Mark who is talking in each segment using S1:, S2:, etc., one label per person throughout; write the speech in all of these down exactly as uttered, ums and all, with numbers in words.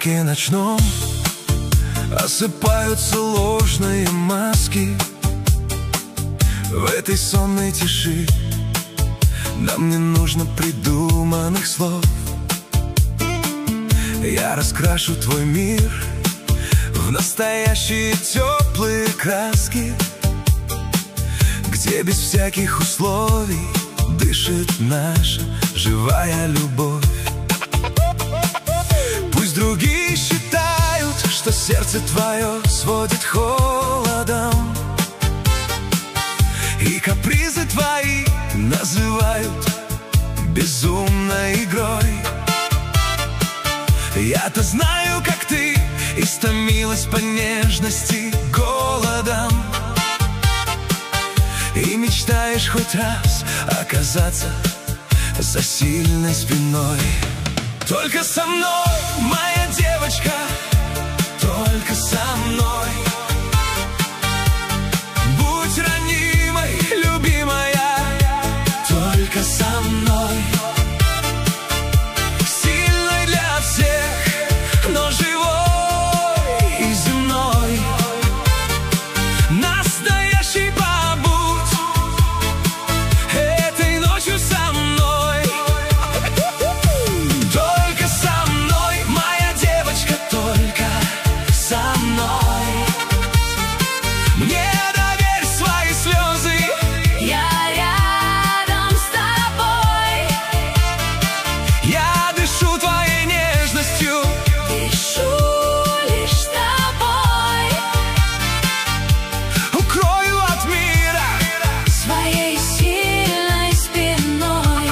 S1: полумраке ночном осыпаются ложные маски. В этой сонной тиши нам не нужно придуманных слов. Я раскрашу твой мир в настоящие теплые краски, где без всяких условий дышит наша живая любовь. Пусть другие считают, что сердце твое сводит холодом, и капризы твои называют безумной игрой. Я-то знаю, как ты истомилась по нежности голодом, и мечтаешь хоть раз оказаться за сильной спиной. Только со мной, моя девочка, только со мной. Будь ранимой, любимая, только со мной. Сильной для всех, но живой и земной. Настоящий побудь этой ночью со мной. Только со мной, моя девочка, только со мной. Мне доверь свои слезы,
S2: Я рядом с тобой.
S1: я дышу твоей нежностью,
S2: Дышу лишь с тобой.
S1: укрою от мира.
S2: Своей сильной спиной.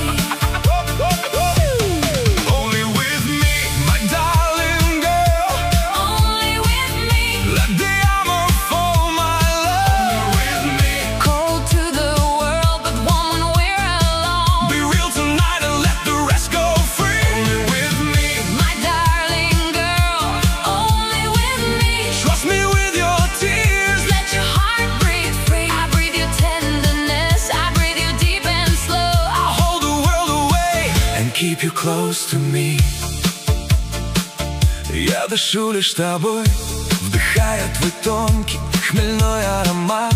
S1: Only with me, my darling girl.
S2: Only with me.
S1: Let the armor fall, my love. With me,
S2: Cold to the world, but warm when we're alone.
S1: be real tonight and let the rest go free. Only with me,
S2: My darling girl. Only with me.
S1: trust me with your tears.
S2: Let your heart breathe free. I breathe your tenderness. I breathe you deep and slow.
S1: I'll hold the world away and keep you close to me. Я дышу лишь тобой, вдыхая твой тонкий хмельной аромат.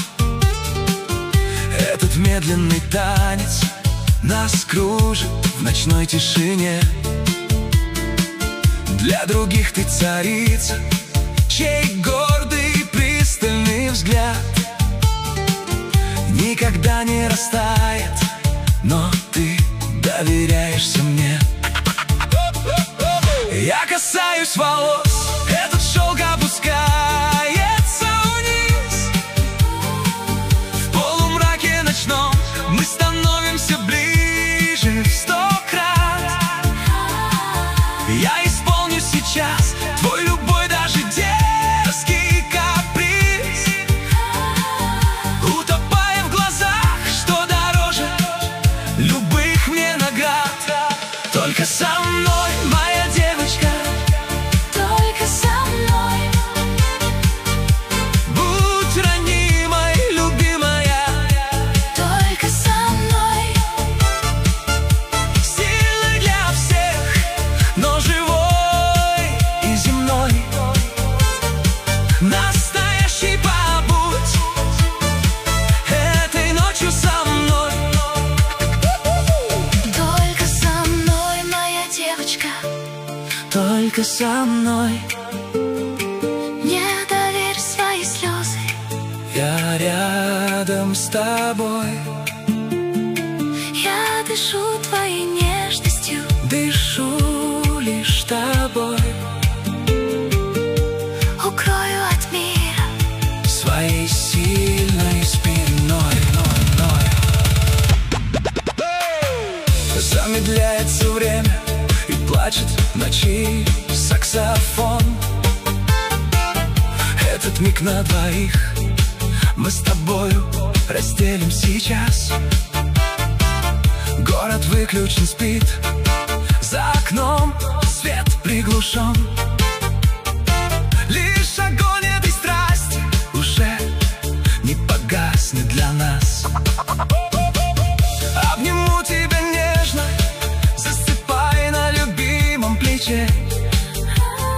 S1: Этот медленный танец нас кружит в ночной тишине. Для других ты царица, чей гордый пристальный взгляд никогда не растает, но ты доверяешься мне. Я касаюсь волос, этот шелк опускается вниз. В полумраке ночном мы становимся ближе в сто крат. Я исполню сейчас твой любой, даже дерзкий каприз, утопая в глазах, что дороже любых мне наград. Только со мной, моя девочка,
S2: Только со мной.
S1: будь ранимой, любимая.
S2: Только со мной.
S1: Сильной для всех, но живой и земной. Настоящий побудь этой ночью со мной.
S2: Только со мной, моя девочка.
S1: Только со мной.
S2: Мне доверь свои слезы.
S1: Я рядом с тобой,
S2: Я дышу твоей нежностью.
S1: дышу лишь тобой.
S2: Укрою от мира.
S1: Своей сильной спиной. Замедляется время и плачет в ночи саксофон. Этот миг на двоих мы с тобою разделим сейчас. Город выключен, спит, за окном свет приглушен. Лишь огонь этой страсти уже не погаснет для нас. Обниму тебя нежно, засыпай на любимом плече.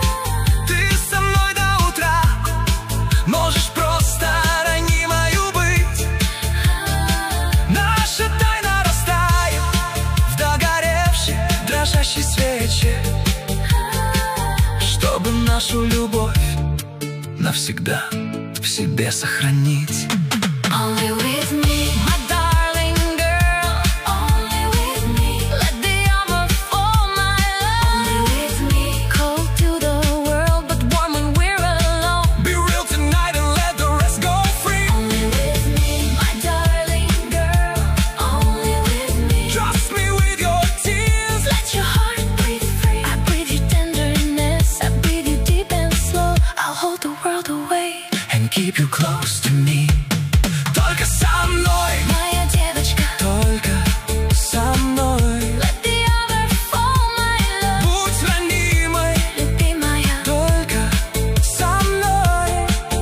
S1: нашу любовь навсегда в себе сохранить.
S2: Only with me, my darling girl. Only with me. Let the armor fall, my love. Only with me. Cold to the world, but warm when we're alone.
S1: Be real tonight and let the rest go free.
S2: Only with me, my darling girl. Only with me.
S1: Trust me with your tears.
S2: Let your heart breathe free. I breathe your tenderness. I breathe you deep and slow. I'll hold the world away
S1: And keep you close to me. Только со мной,
S2: моя девочка.
S1: только со мной.
S2: Let the armor fall, my love.
S1: Будь ранимой,
S2: Любимая,
S1: только со мной.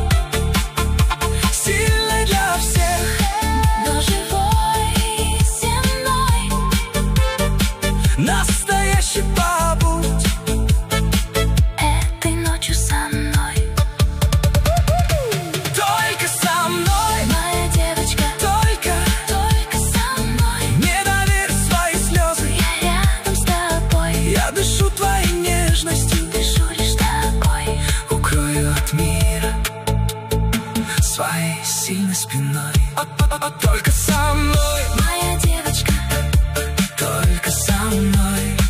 S1: Сильной для всех,
S2: но живой земной.
S1: настоящий побудь
S2: Этой ночью со мной.
S1: только со мной,
S2: Моя девочка,
S1: только.
S2: только со мной.
S1: Не доверь свои слезы,
S2: Я рядом с тобой.
S1: я дышу твоей нежностью,
S2: Дышу лишь тобой.
S1: укрою от мира своей сильной спиной. Только со мной,
S2: Моя девочка,
S1: только со мной.